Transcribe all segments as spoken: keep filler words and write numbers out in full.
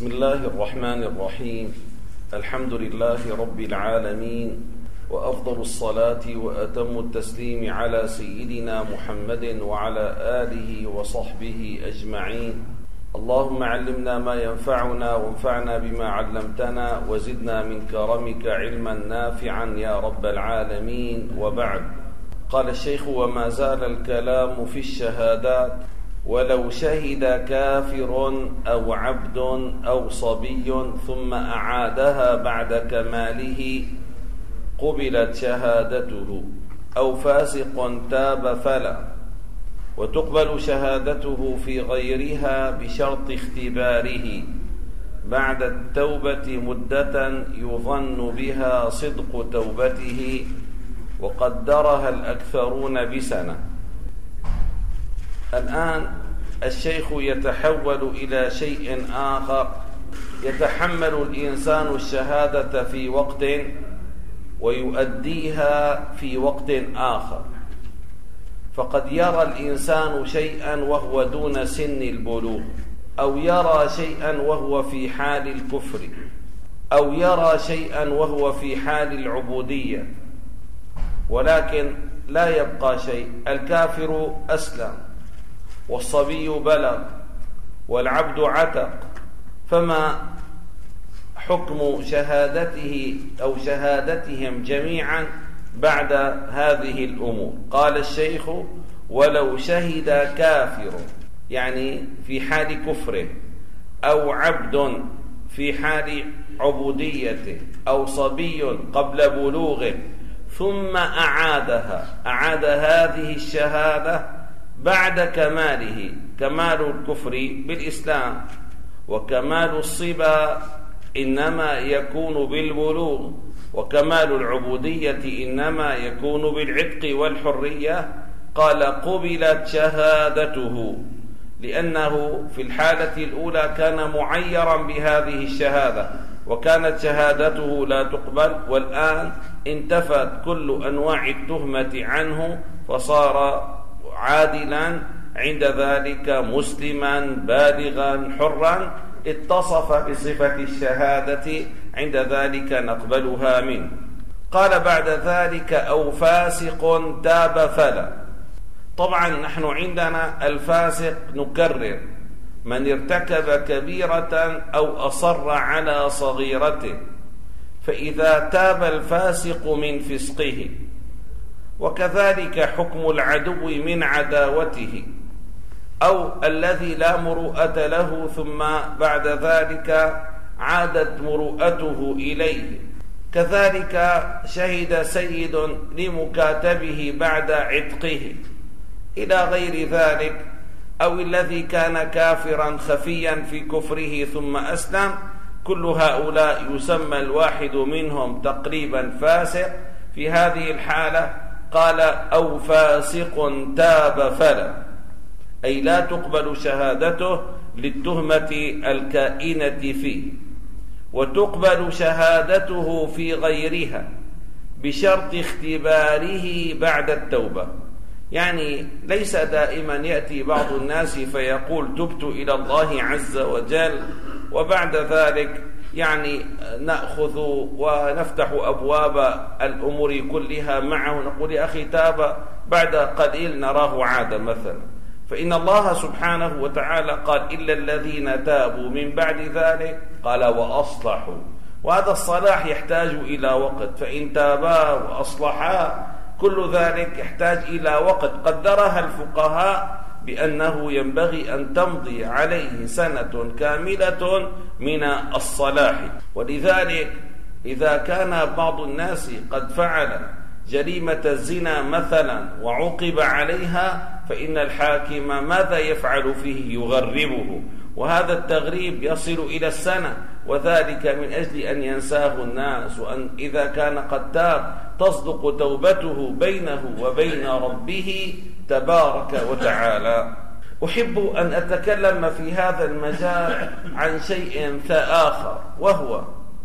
بسم الله الرحمن الرحيم. الحمد لله رب العالمين، وأفضل الصلاة وأتم التسليم على سيدنا محمد وعلى آله وصحبه أجمعين. اللهم علمنا ما ينفعنا وانفعنا بما علمتنا وزدنا من كرمك علما نافعا يا رب العالمين. وبعد، قال الشيخ: وما زال الكلام في الشهادات، ولو شهد كافر أو عبد أو صبي ثم أعادها بعد كماله قبلت شهادته، أو فاسق تاب فلا، وتقبل شهادته في غيرها بشرط اختباره بعد التوبة مدة يظن بها صدق توبته، وقدرها الأكثرون بسنة. الآن الشيخ يتحول إلى شيء آخر: يتحمل الإنسان الشهادة في وقت ويؤديها في وقت آخر. فقد يرى الإنسان شيئا وهو دون سن البلوغ، أو يرى شيئا وهو في حال الكفر، أو يرى شيئا وهو في حال العبودية، ولكن لا يبقى شيء. الكافر أسلم، والصبي بلغ، والعبد عتق، فما حكم شهادته أو شهادتهم جميعا بعد هذه الأمور؟ قال الشيخ: ولو شهد كافر، يعني في حال كفره، أو عبد في حال عبوديته، أو صبي قبل بلوغه، ثم أعادها، أعاد هذه الشهادة بعد كماله. كمال الكفر بالإسلام، وكمال الصبا إنما يكون بالبلوغ، وكمال العبودية إنما يكون بالعتق والحرية. قال: قبلت شهادته، لأنه في الحالة الأولى كان معيرا بهذه الشهادة، وكانت شهادته لا تقبل، والآن انتفت كل أنواع التهمة عنه، فصار عادلا عند ذلك، مسلما بالغا حرا، اتصف بصفة الشهادة، عند ذلك نقبلها منه. قال بعد ذلك: أو فاسق تاب فلا. طبعا نحن عندنا الفاسق نكرر من ارتكب كبيرة أو أصر على صغيرته، فإذا تاب الفاسق من فسقه، وكذلك حكم العدو من عداوته، أو الذي لا مروءة له ثم بعد ذلك عادت مروءته إليه. كذلك شهد سيد لمكاتبه بعد عتقه، إلى غير ذلك، أو الذي كان كافرا خفيا في كفره ثم أسلم. كل هؤلاء يسمى الواحد منهم تقريبا فاسق. في هذه الحالة قال: أو فاسق تاب فلا، أي لا تقبل شهادته للتهمة الكائنة فيه، وتقبل شهادته في غيرها بشرط اختباره بعد التوبة. يعني ليس دائما يأتي بعض الناس فيقول: تبت إلى الله عز وجل، وبعد ذلك يعني نأخذ ونفتح أبواب الأمور كلها معه، نقول: يا أخي تاب، بعد قليل نراه عاد مثلا. فإن الله سبحانه وتعالى قال: إلا الذين تابوا من بعد ذلك، قال: وأصلحوا. وهذا الصلاح يحتاج إلى وقت، فإن تابا وأصلحا كل ذلك يحتاج إلى وقت قدرها الفقهاء بأنه ينبغي أن تمضي عليه سنة كاملة من الصلاح. ولذلك إذا كان بعض الناس قد فعل جريمة الزنا مثلا وعوقب عليها، فإن الحاكم ماذا يفعل فيه؟ يغربه، وهذا التغريب يصل إلى السنة، وذلك من أجل أن ينساه الناس، وأن إذا كان قد تاب تصدق توبته بينه وبين ربه تبارك وتعالى. أحب أن أتكلم في هذا المجال عن شيء آخر، وهو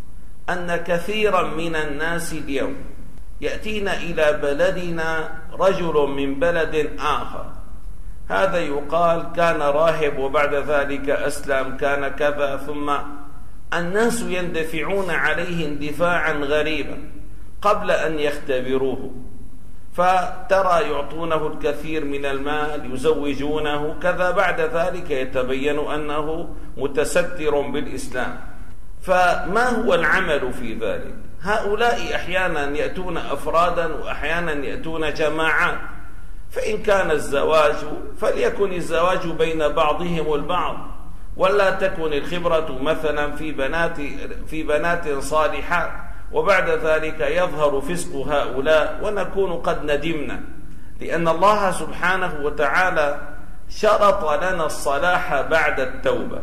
أن كثيرا من الناس اليوم يأتينا إلى بلدنا رجل من بلد آخر، هذا يقال كان راهب وبعد ذلك أسلم، كان كذا، ثم الناس يندفعون عليه اندفاعا غريبا قبل أن يختبروه، فترى يعطونه الكثير من المال، يزوجونه كذا، بعد ذلك يتبين أنه متستر بالإسلام. فما هو العمل في ذلك؟ هؤلاء أحيانا يأتون أفرادا وأحيانا يأتون جماعات، فإن كان الزواج فليكن الزواج بين بعضهم البعض، ولا تكن الخبرة مثلا في بنات في بنات صالحات، وبعد ذلك يظهر فسق هؤلاء ونكون قد ندمنا، لأن الله سبحانه وتعالى شرط لنا الصلاح بعد التوبة.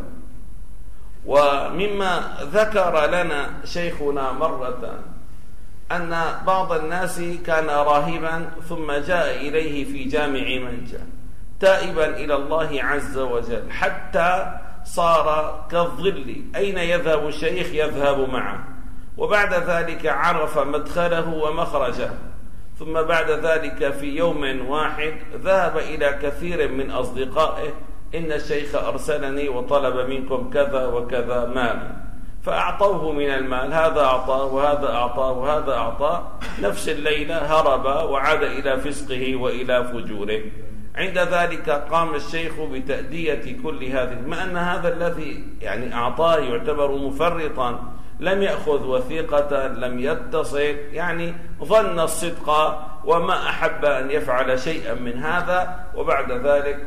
ومما ذكر لنا شيخنا مرة أن بعض الناس كان راهبا ثم جاء إليه في جامع منجا تائبا إلى الله عز وجل حتى صار كالظل، أين يذهب الشيخ يذهب معه، وبعد ذلك عرف مدخله ومخرجه. ثم بعد ذلك في يوم واحد ذهب إلى كثير من أصدقائه: إن الشيخ أرسلني وطلب منكم كذا وكذا مالا، فأعطوه من المال، هذا أعطاه وهذا أعطاه وهذا أعطاه. نفس الليلة هرب وعاد إلى فسقه وإلى فجوره. عند ذلك قام الشيخ بتأدية كل هذه، ما أن هذا الذي يعني أعطاه يعتبر مفرطا، لم يأخذ وثيقة، لم يتصل، يعني ظن الصدق وما أحب أن يفعل شيئا من هذا. وبعد ذلك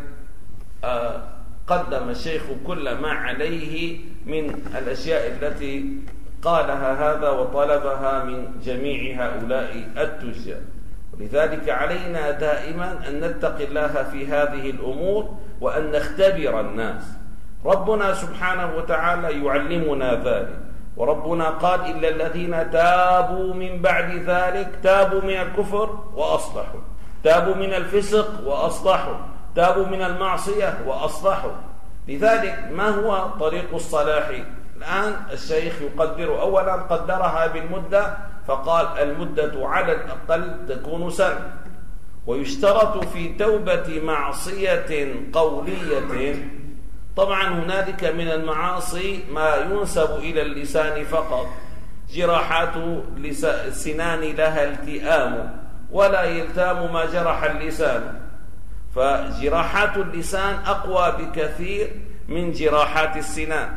آه قدم الشيخ كل ما عليه من الأشياء التي قالها هذا وطلبها من جميع هؤلاء التجار. ولذلك علينا دائما أن نتقي الله في هذه الأمور وأن نختبر الناس. ربنا سبحانه وتعالى يعلمنا ذلك، وربنا قال: إلا الذين تابوا من بعد ذلك، تابوا من الكفر وأصلحوا، تابوا من الفسق وأصلحوا، تابوا من المعصية وأصلحوا. لذلك ما هو طريق الصلاح؟ الآن الشيخ يقدر، أولا قدرها بالمدة، فقال المدة على الأقل تكون سنة، ويشترط في توبة معصية قولية. طبعا هنالك من المعاصي ما ينسب إلى اللسان فقط، جراحات السنان لها التئام ولا يلتام ما جرح اللسان، فجراحات اللسان أقوى بكثير من جراحات السنان.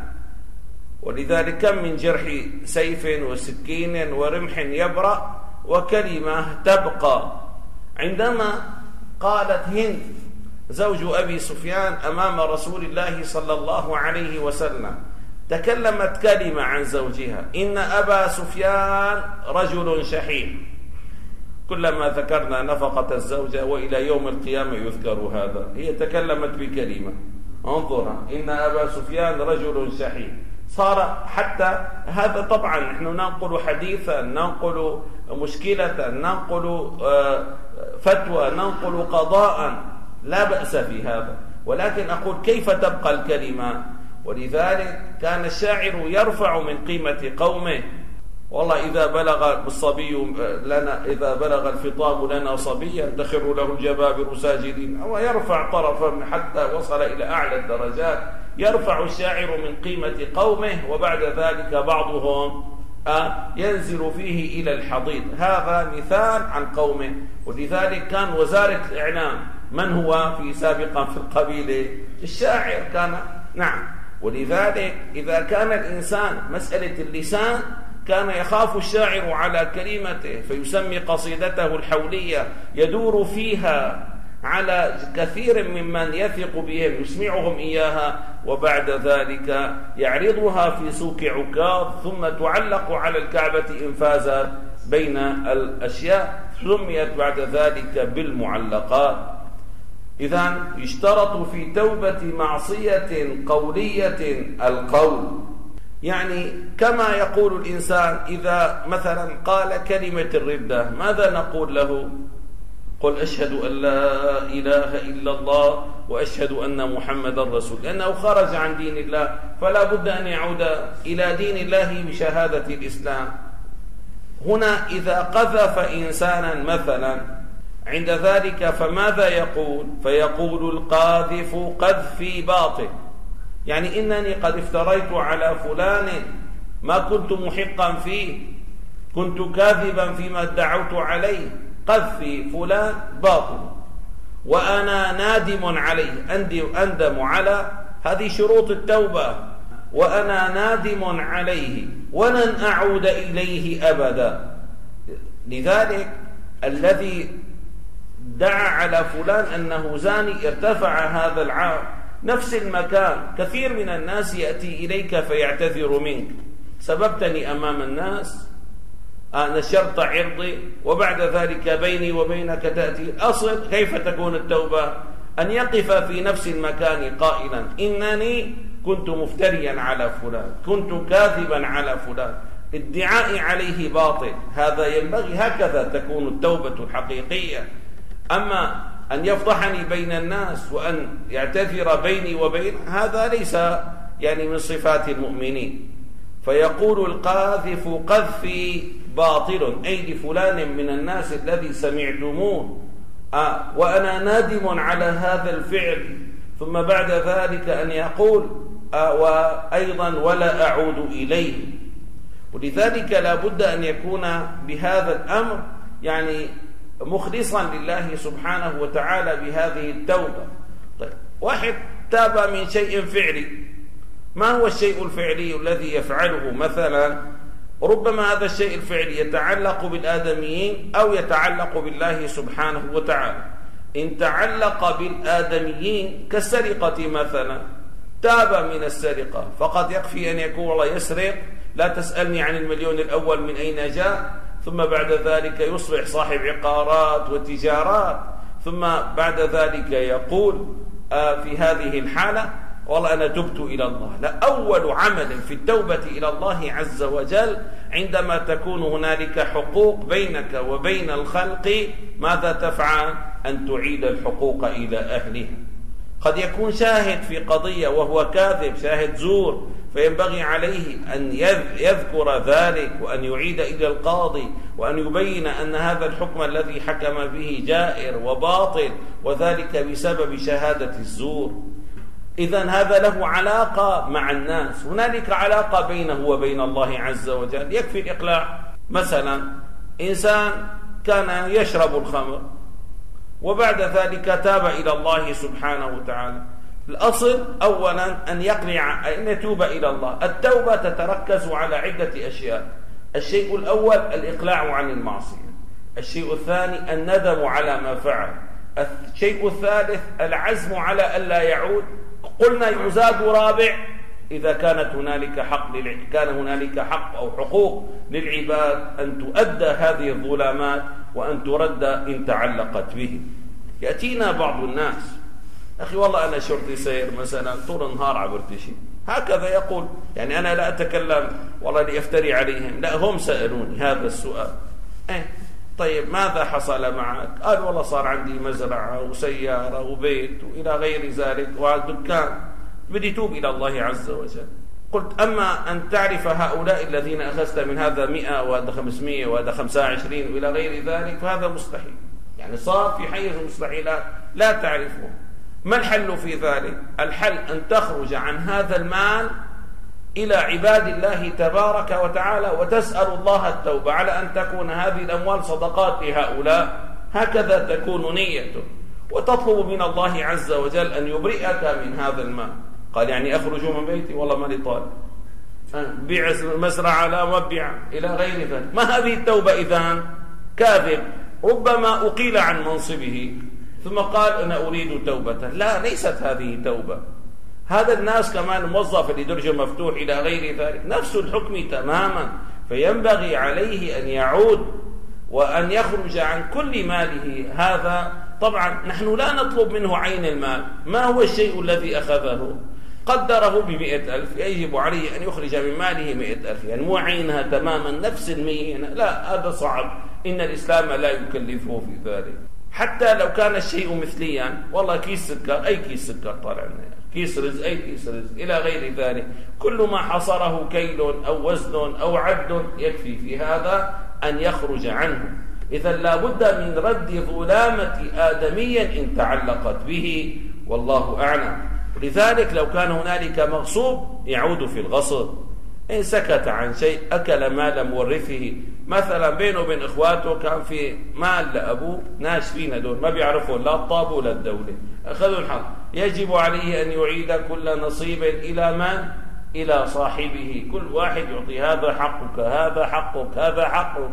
ولذلك كم من جرح سيف وسكين ورمح يبرأ وكلمة تبقى. عندما قالت هند زوج أبي سفيان أمام رسول الله صلى الله عليه وسلم، تكلمت كلمة عن زوجها: إن أبا سفيان رجل شحيح. كلما ذكرنا نفقة الزوجة وإلى يوم القيامة يذكر هذا، هي تكلمت بكلمة، انظرها: إن أبا سفيان رجل شحيح. صار حتى هذا، طبعا نحن ننقل حديثا، ننقل مشكلة، ننقل فتوى، ننقل قضاء، لا بأس في هذا، ولكن أقول كيف تبقى الكلمة؟ ولذلك كان الشاعر يرفع من قيمة قومه. والله إذا بلغ الصبي لنا، إذا بلغ الفطام لنا صبيا تخر له الجبابر ساجدين، ويرفع طرفا حتى وصل إلى أعلى الدرجات. يرفع الشاعر من قيمة قومه، وبعد ذلك بعضهم ينزل فيه إلى الحضيض. هذا مثال عن قومه. ولذلك كان وزارة الإعلام من هو في سابقا في القبيلة؟ الشاعر كان، نعم. ولذلك إذا كان الإنسان مسألة اللسان، كان يخاف الشاعر على كلمته فيسمي قصيدته الحولية يدور فيها على كثير ممن يثق بهم، يسمعهم إياها، وبعد ذلك يعرضها في سوق عكاظ، ثم تعلق على الكعبة إنفازا بين الأشياء، سميت بعد ذلك بالمعلقات. إذن يشترط في توبة معصية قولية القول، يعني كما يقول الإنسان إذا مثلا قال كلمة الردة، ماذا نقول له؟ قل أشهد أن لا إله إلا الله وأشهد أن محمد رسول، لأنه خرج عن دين الله، فلا بد أن يعود إلى دين الله بشهادة الإسلام. هنا إذا قذف إنسانا مثلا عند ذلك فماذا يقول؟ فيقول القاذف قذفي باطل، يعني إنني قد افتريت على فلان ما كنت محقا فيه، كنت كاذبا فيما ادعوت عليه، قذفي فلان باطل وأنا نادم عليه، أندم على هذه شروط التوبة، وأنا نادم عليه ولن أعود إليه أبدا. لذلك الذي دعا على فلان أنه زاني ارتفع هذا العار. نفس المكان كثير من الناس يأتي إليك فيعتذر منك، سببتني أمام الناس، نشرت عرضي، وبعد ذلك بيني وبينك تأتي. الأصل كيف تكون التوبة؟ أن يقف في نفس المكان قائلا إنني كنت مفتريا على فلان، كنت كاذبا على فلان، ادعائي عليه باطل، هذا ينبغي، هكذا تكون التوبة الحقيقية. أما أن يفضحني بين الناس وأن يعتذر بيني وبين، هذا ليس يعني من صفات المؤمنين. فيقول القاذف قذفي باطل، أي لفلان من الناس الذي سمعتموه، آه وأنا نادم على هذا الفعل، ثم بعد ذلك أن يقول آه وأيضا ولا أعود إليه. ولذلك لا بد أن يكون بهذا الأمر يعني مخلصا لله سبحانه وتعالى بهذه التوبة. طيب، واحد تاب من شيء فعلي، ما هو الشيء الفعلي الذي يفعله؟ مثلا ربما هذا الشيء الفعلي يتعلق بالآدميين أو يتعلق بالله سبحانه وتعالى. إن تعلق بالآدميين كالسرقة مثلا، تاب من السرقة، فقد يكفي أن يكون الله يسرق، لا تسألني عن المليون الأول من أين جاء، ثم بعد ذلك يصبح صاحب عقارات وتجارات، ثم بعد ذلك يقول آه في هذه الحالة والله أنا تبت إلى الله. لا، أول عمل في التوبة إلى الله عز وجل عندما تكون هنالك حقوق بينك وبين الخلق، ماذا تفعل؟ أن تعيد الحقوق إلى أهلها. قد يكون شاهد في قضية وهو كاذب، شاهد زور، فينبغي عليه أن يذكر ذلك وأن يعيد إلى القاضي وأن يبين أن هذا الحكم الذي حكم به جائر وباطل، وذلك بسبب شهادة الزور. إذن هذا له علاقة مع الناس، هنالك علاقة بينه وبين الله عز وجل. يكفي الإقلاع. مثلا إنسان كان يشرب الخمر وبعد ذلك تاب إلى الله سبحانه وتعالى، الأصل أولا أن يقلع، أن يتوب إلى الله. التوبة تتركز على عدة أشياء. الشيء الأول الإقلاع عن المعصية، الشيء الثاني الندم على ما فعل، الشيء الثالث العزم على ألا يعود. قلنا يزاد رابع إذا كانت هنالك حق للع... كان هنالك حق أو حقوق للعباد أن تؤدى هذه الظلامات وأن ترد إن تعلقت به. يأتينا بعض الناس، أخي والله أنا شرطي سير مثلا طول النهار عبرت شيء، هكذا يقول، يعني أنا لا أتكلم والله لأفتري عليهم، لا، هم سألوني هذا السؤال. إيه طيب ماذا حصل معك؟ قال والله صار عندي مزرعة وسيارة وبيت وإلى غير ذلك ودكان، بدي توب إلى الله عز وجل. قلت أما أن تعرف هؤلاء الذين أخذت من هذا مئة وهذا خمسمائة وهذا خمسة وعشرين وإلى غير ذلك، فهذا مستحيل، يعني صار في حيز المستحيلات لا تعرفه. ما الحل في ذلك؟ الحل أن تخرج عن هذا المال إلى عباد الله تبارك وتعالى وتسأل الله التوبة على أن تكون هذه الأموال صدقات لهؤلاء، هكذا تكون نيته، وتطلب من الله عز وجل أن يبرئك من هذا المال. قال يعني أخرج من بيتي؟ والله ما لي طالب، بيع المزرعة لا مبيع إلى غير ذلك. ما هذه التوبة إذن؟ كاذب، ربما أقيل عن منصبه ثم قال أنا أريد توبة. لا، ليست هذه توبة. هذا الناس كمان موظف لدرجة مفتوح إلى غير ذلك، نفس الحكم تماما. فينبغي عليه أن يعود وأن يخرج عن كل ماله. هذا طبعا نحن لا نطلب منه عين المال، ما هو الشيء الذي أخذه؟ قدره بمئة ألف، يجب عليه أن يخرج من ماله مئة ألف، يعني مو عينها تماما نفس المئة، لا، هذا صعب، إن الإسلام لا يكلفه في ذلك. حتى لو كان الشيء مثليا، والله كيس سكر، أي كيس سكر طالع لنا، كيس رز، أي كيس رز إلى غير ذلك، كل ما حصره كيل أو وزن أو عد يكفي في هذا أن يخرج عنه. إذا لا بد من رد ظلامة آدميا إن تعلقت به، والله أعلم. لذلك لو كان هنالك مغصوب يعود في الغصب، إن سكت عن شيء، أكل مال مورثه، مثلا بينه وبين إخواته كان في مال لأبوه ناشفين دول ما بيعرفوا لا الطاب ولا الدولة، أخذوا الحظ، يجب عليه أن يعيد كل نصيب إلى من؟ إلى صاحبه، كل واحد يعطي هذا حقك هذا حقك هذا حقك.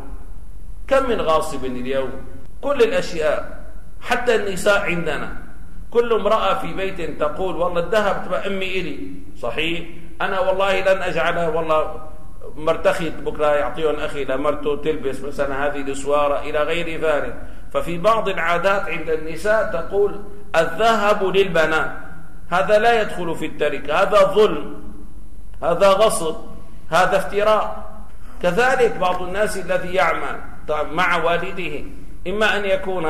كم من غاصب اليوم؟ كل الأشياء، حتى النساء عندنا، كل امرأة في بيت تقول والله الذهب تبقى أمي إلي، صحيح؟ أنا والله لن أجعلها، والله مرتخي بكرة يعطيهم أخي لمرته تلبس مثلا هذه الأسوارة إلى غير ذلك. ففي بعض العادات عند النساء تقول الذهب للبنات، هذا لا يدخل في التركة، هذا ظلم، هذا غصب، هذا افتراء. كذلك بعض الناس الذي يعمل مع والده إما أن يكون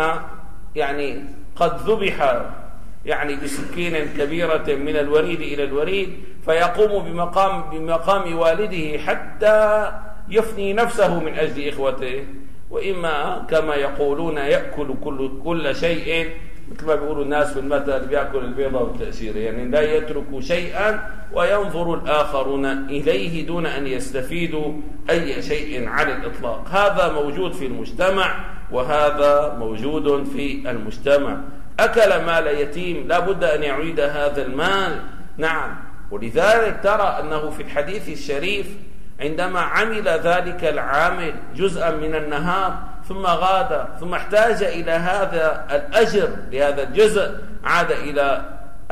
يعني قد ذبح يعني بسكين كبيرة من الوريد إلى الوريد، فيقوم بمقام بمقام والده حتى يفني نفسه من أجل إخوته، وإما كما يقولون يأكل كل كل شيء، مثل ما بيقولوا الناس في المثل بيأكل البيضة والتأثير، يعني لا يترك شيئا وينظر الآخرون إليه دون أن يستفيدوا أي شيء على الإطلاق. هذا موجود في المجتمع، وهذا موجود في المجتمع. أكل مال يتيم لا بد أن يعيد هذا المال، نعم. ولذلك ترى أنه في الحديث الشريف عندما عمل ذلك العامل جزءا من النهار ثم غاد ثم احتاج إلى هذا الأجر لهذا الجزء، عاد إلى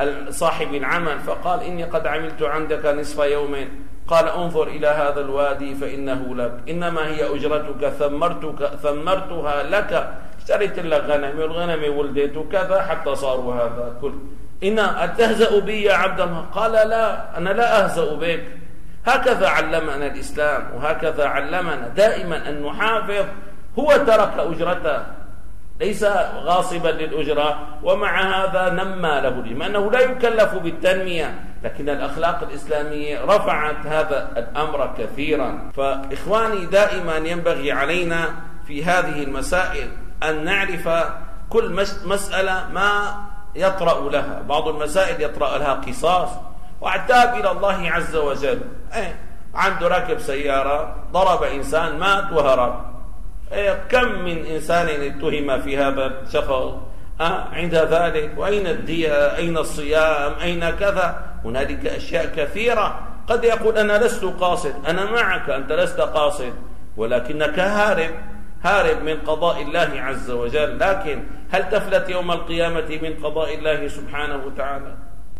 صاحب العمل فقال إني قد عملت عندك نصف يوم، قال انظر إلى هذا الوادي فإنه لك، إنما هي أجرتك ثمرتك ثمرتها لك، اشتريت لك غنم والغنم ولدت كذا حتى صاروا هذا كل. إن أتهزأ بي يا عبد الله؟ قال لا، أنا لا أهزأ بك. هكذا علمنا الإسلام، وهكذا علمنا دائما أن نحافظ. هو ترك أجرته، ليس غاصبا للأجرة، ومع هذا نمى له، لما أنه لا يكلف بالتنمية، لكن الأخلاق الإسلامية رفعت هذا الأمر كثيرا. فإخواني دائما ينبغي علينا في هذه المسائل أن نعرف كل مسألة ما يطرأ لها. بعض المسائل يطرأ لها قصاص، واعتاب إلى الله عز وجل. ايه عنده راكب سيارة ضرب إنسان مات وهرب، ايه كم من إنسان اتهم في هذا الشخص أه عند ذلك، وأين الدية؟ أين الصيام؟ أين كذا؟ هنالك أشياء كثيرة. قد يقول أنا لست قاصد، أنا معك، أنت لست قاصد، ولكنك هارب هارب من قضاء الله عز وجل. لكن هل تفلت يوم القيامة من قضاء الله سبحانه وتعالى؟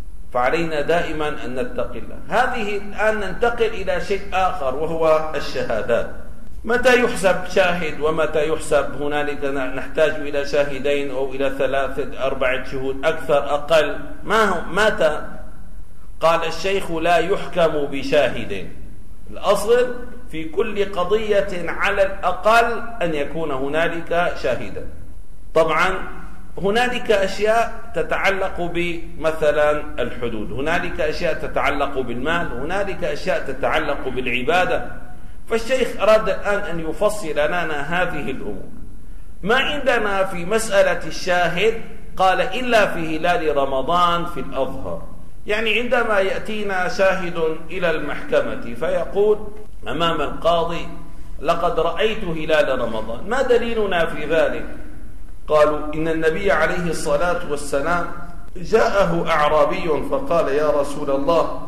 فعلينا دائما أن نتقي الله. هذه الآن ننتقل إلى شيء آخر، وهو الشهادات. متى يحسب شاهد ومتى يحسب؟ هنالك نحتاج إلى شاهدين أو إلى ثلاثة أربعة شهود، أكثر أقل. ما هو متى؟ قال الشيخ لا يحكم بشاهد. الأصل في كل قضية على الأقل أن يكون هنالك شاهدا. طبعا هنالك أشياء تتعلق بمثلا الحدود، هنالك أشياء تتعلق بالمال، هنالك أشياء تتعلق بالعبادة. فالشيخ أراد الآن أن يفصل لنا هذه الأمور. ما عندنا في مسألة الشاهد قال إلا في هلال رمضان في الأظهر. يعني عندما يأتينا شاهد إلى المحكمة فيقول أمام القاضي لقد رأيت هلال رمضان، ما دليلنا في ذلك؟ قالوا إن النبي عليه الصلاة والسلام جاءه أعرابي فقال يا رسول الله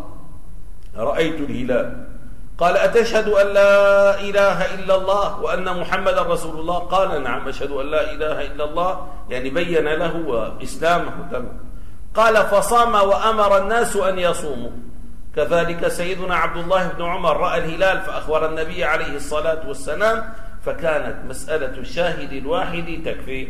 رأيت الهلال. قال أتشهد أن لا إله إلا الله وأن محمد رسول الله؟ قال نعم أشهد أن لا إله إلا الله، يعني بين له إسلامه تمام. قال فصام وأمر الناس أن يصوموا. كذلك سيدنا عبد الله بن عمر رأى الهلال فأخبر النبي عليه الصلاة والسلام، فكانت مسألة الشاهد الواحد تكفي.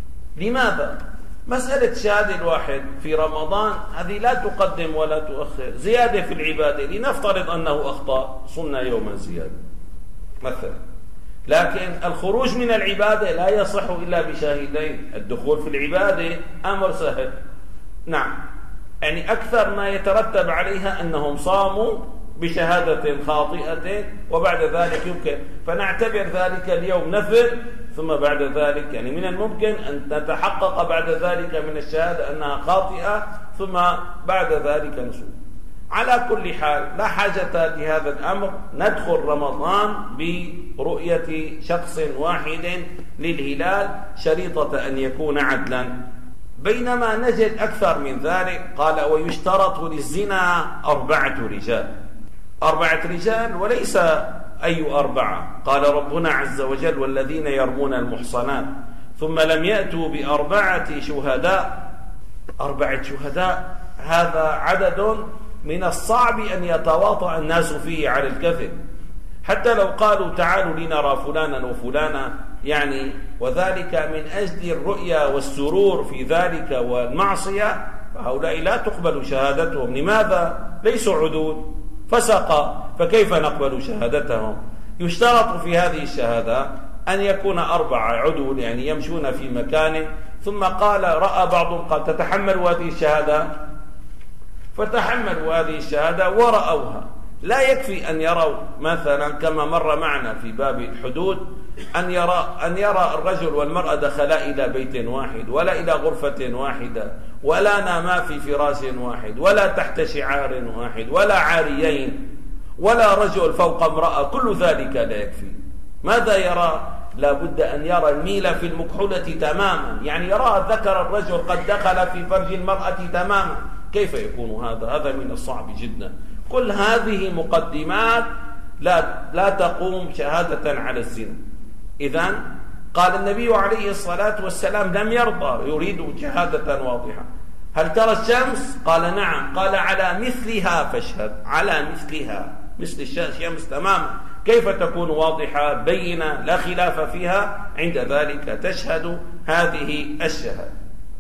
لماذا؟ مسألة شاهد الواحد في رمضان هذه لا تقدم ولا تؤخر. زيادة في العبادة، لنفترض أنه أخطأ صمنا يوما زيادة مثلا، لكن الخروج من العبادة لا يصح إلا بشاهدين. الدخول في العبادة أمر سهل، نعم، يعني أكثر ما يترتب عليها أنهم صاموا بشهادة خاطئة وبعد ذلك يمكن فنعتبر ذلك اليوم نفل، ثم بعد ذلك يعني من الممكن أن نتحقق بعد ذلك من الشهادة أنها خاطئة، ثم بعد ذلك نصوم. على كل حال لا حاجة لهذا الأمر، ندخل رمضان برؤية شخص واحد للهلال شريطة أن يكون عدلا. بينما نجد أكثر من ذلك، قال ويشترط للزنا أربعة رجال. أربعة رجال وليس أي أربعة، قال ربنا عز وجل والذين يرمون المحصنات ثم لم يأتوا بأربعة شهداء. أربعة شهداء هذا عدد من الصعب أن يتواطأ الناس فيه على الكذب، حتى لو قالوا تعالوا لنرى فلانا وفلانا يعني، وذلك من أجل الرؤيا والسرور في ذلك والمعصية، فهؤلاء لا تقبل شهادتهم. لماذا؟ ليسوا عدول، فسقا، فكيف نقبل شهادتهم؟ يشترط في هذه الشهادة أن يكون أربعة عدول، يعني يمشون في مكان. ثم قال رأى بعضهم قال تتحملوا هذه الشهادة، فتحملوا هذه الشهادة ورأوها. لا يكفي أن يروا مثلا كما مر معنا في باب الحدود أن يرى أن يرى الرجل والمرأة دخلا إلى بيت واحد، ولا إلى غرفة واحدة، ولا ناما في فراش واحد، ولا تحت شعار واحد، ولا عاريين، ولا رجل فوق امرأة. كل ذلك لا يكفي. ماذا يرى؟ لا بد أن يرى الميل في المكحولة تماما، يعني يرى ذكر الرجل قد دخل في فرج المرأة تماما. كيف يكون هذا؟ هذا من الصعب جدا. كل هذه مقدمات لا لا تقوم شهادة على الزنا. إذن قال النبي عليه الصلاة والسلام لم يرضى، يريد شهادة واضحة. هل ترى الشمس؟ قال نعم. قال على مثلها فاشهد. على مثلها، مثل الشمس تماما. كيف تكون واضحة بينة لا خلاف فيها؟ عند ذلك تشهد هذه الشهادة.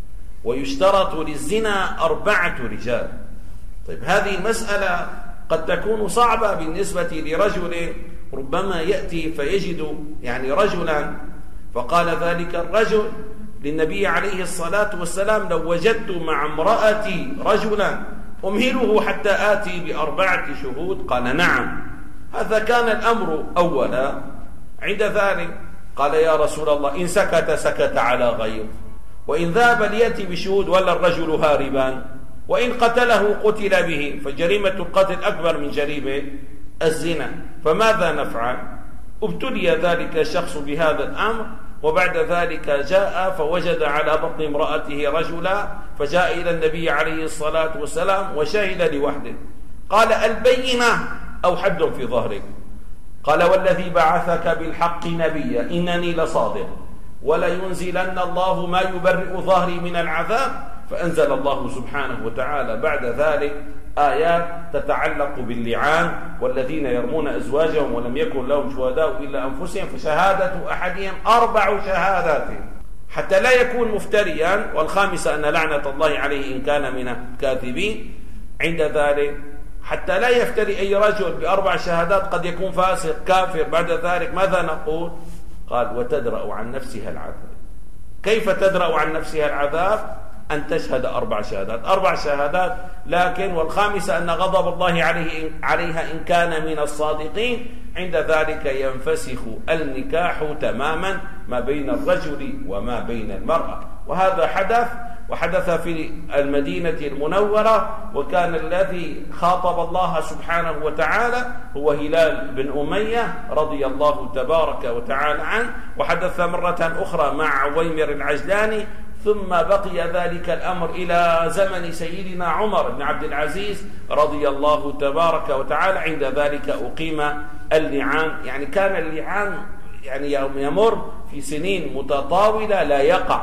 ويشترط للزنا أربعة رجال. طيب هذه المسألة قد تكون صعبة بالنسبة لرجل ربما يأتي فيجد يعني رجلا، فقال ذلك الرجل للنبي عليه الصلاة والسلام لو وجدت مع امرأتي رجلا أمهله حتى آتي بأربعة شهود. قال نعم. هذا كان الأمر أولا. عند ذلك قال يا رسول الله إن سكت سكت على غيظ، وإن ذهب ليأتي بشهود ولا الرجل هاربا، وإن قتله قتل به، فجريمة القتل أكبر من جريمة الزنا. فماذا نفعل؟ ابتلي ذلك الشخص بهذا الأمر، وبعد ذلك جاء فوجد على بطن امرأته رجلا، فجاء إلى النبي عليه الصلاة والسلام وشهد لوحده. قال البينة أو حد في ظهرك. قال والذي بعثك بالحق نبيا إنني لصادق، ولا ينزلن الله ما يبرئ ظهري من العذاب. فأنزل الله سبحانه وتعالى بعد ذلك آيات تتعلق باللعان، والذين يرمون أزواجهم ولم يكن لهم شهداء إلا أنفسهم فشهادة أحدهم أربع شهادات حتى لا يكون مفتريا، والخامسة أن لعنة الله عليه إن كان من الكاذبين. عند ذلك حتى لا يفتري أي رجل بأربع شهادات، قد يكون فاسق كافر. بعد ذلك ماذا نقول؟ قال وتدرأ عن نفسها العذاب. كيف تدرأ عن نفسها العذاب؟ أن تشهد أربع شهادات. أربع شهادات، لكن والخامسة أن غضب الله عليه عليها إن كان من الصادقين. عند ذلك ينفسخ النكاح تماما ما بين الرجل وما بين المرأة. وهذا حدث، وحدث في المدينة المنورة، وكان الذي خاطب الله سبحانه وتعالى هو هلال بن أمية رضي الله تبارك وتعالى عنه. وحدث مرة أخرى مع عويمر العجلاني، ثم بقي ذلك الأمر إلى زمن سيدنا عمر بن عبد العزيز رضي الله تبارك وتعالى. عند ذلك أقيم اللعان، يعني كان اللعان يعني يمر في سنين متطاولة لا يقع.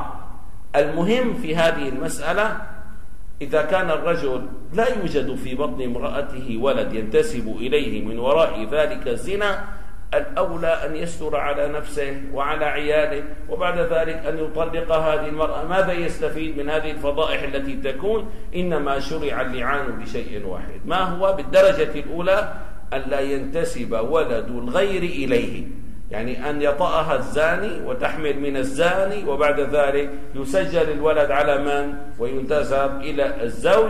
المهم في هذه المسألة إذا كان الرجل لا يوجد في بطن امرأته ولد ينتسب إليه من وراء ذلك الزنا، الأولى أن يستر على نفسه وعلى عياله، وبعد ذلك أن يطلق هذه المرأة. ماذا يستفيد من هذه الفضائح التي تكون؟ إنما شرع اللعان بشيء واحد، ما هو؟ بالدرجة الأولى أن لا ينتسب ولد الغير إليه، يعني أن يطأها الزاني وتحمل من الزاني، وبعد ذلك يسجل الولد على من؟ وينتسب إلى الزوج.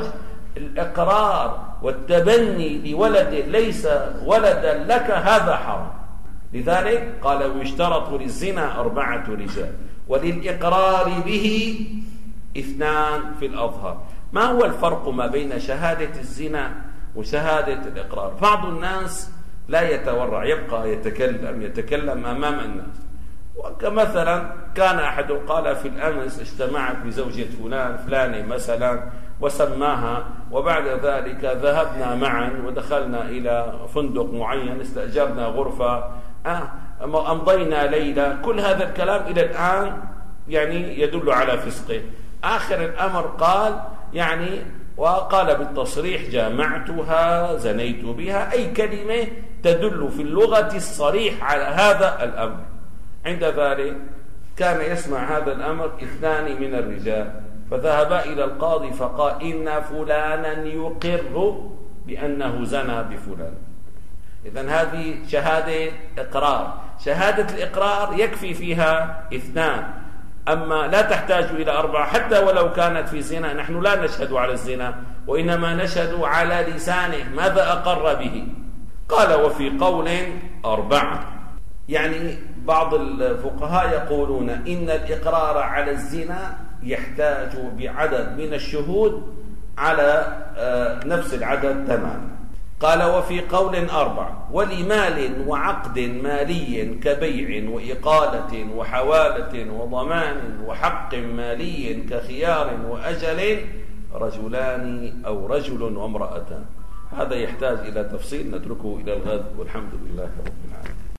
الإقرار والتبني لولد ليس ولدا لك هذا حرام. لذلك قال ويشترط للزنا أربعة رجال، وللإقرار به اثنان في الأظهر. ما هو الفرق ما بين شهادة الزنا وشهادة الإقرار. بعض الناس لا يتورع، يبقى يتكلم يتكلم أمام الناس. وكمثلا كان أحد قال في الأمس اجتمعت بزوجة فلان فلانة مثلا وسماها، وبعد ذلك ذهبنا معا ودخلنا إلى فندق معين، استأجرنا غرفة، أمضينا ليلة. كل هذا الكلام إلى الآن يعني يدل على فسقه. آخر الأمر قال يعني وقال بالتصريح جامعتها زنيت بها، أي كلمة تدل في اللغة الصريح على هذا الأمر. عند ذلك كان يسمع هذا الأمر اثنان من الرجال، فذهبا إلى القاضي فقال إن فلانا يقر بأنه زنى بفلان. إذن هذه شهادة إقرار. شهادة الإقرار يكفي فيها اثنان، أما لا تحتاج إلى أربعة، حتى ولو كانت في زنا. نحن لا نشهد على الزنا، وإنما نشهد على لسانه ماذا أقر به. قال وفي قول أربعة، يعني بعض الفقهاء يقولون إن الإقرار على الزنا يحتاج بعدد من الشهود على نفس العدد تماما. قال وفي قول أربعة، ولمال وعقد مالي كبيع وإقالة وحوالة وضمان وحق مالي كخيار وأجل رجلان أو رجل وامرأتان. هذا يحتاج إلى تفصيل نتركه إلى الغد، والحمد لله رب العالمين.